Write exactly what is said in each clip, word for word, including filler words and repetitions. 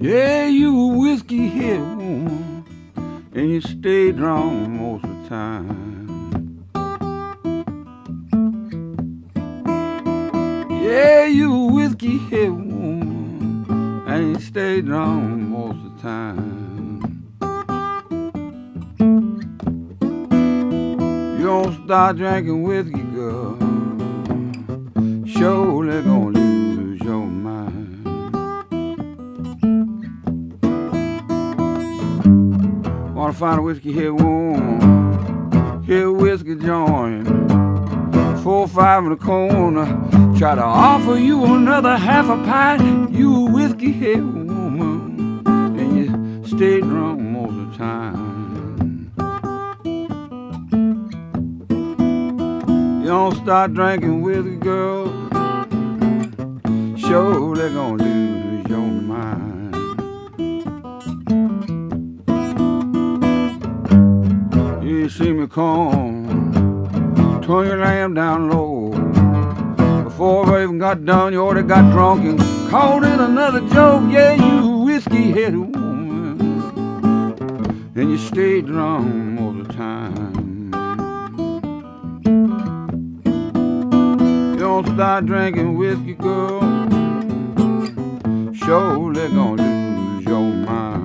Yeah, you a whiskey head woman, and you stay drunk most of the time. Yeah, you a whiskey head woman, and you stay drunk most of the time. You don't start drinking whiskey, girl, surely gonna lose your mind. Wanna find a whiskey head woman, hit a whiskey joint, four five in the corner, try to offer you another half a pint. You a whiskey head woman, and you stay drunk most of the time. You don't start drinking whiskey, girl, sure they're gonna lose your mind. You see me come, turn your lamp down low. Before I even got done, you already got drunk and called in another joke. Yeah, you a whiskey head woman, and you stay drunk most of the time. You don't start drinking whiskey, girl, surely gonna lose your mind.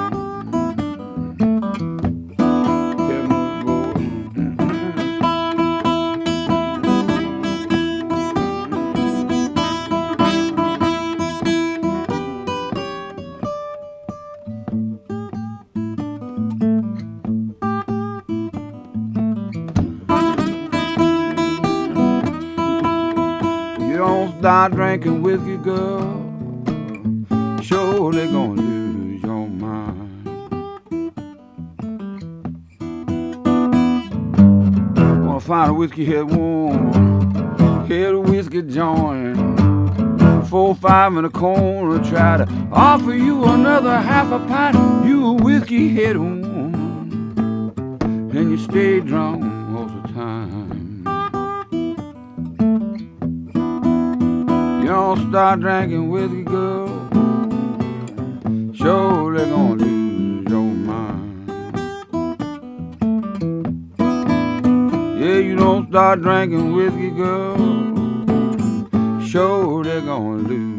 You don't start drinking whiskey, girl, surely gonna lose your mind. Wanna find a whiskey head woman, hit a whiskey joint, four five in the corner, try to offer you another half a pint. You a whiskey head woman, and you stay drunk most of the time. You don't start drinking whiskey, girl, surely gonna lose your mind. Yeah, you don't start drinking whiskey, girl, surely gonna lose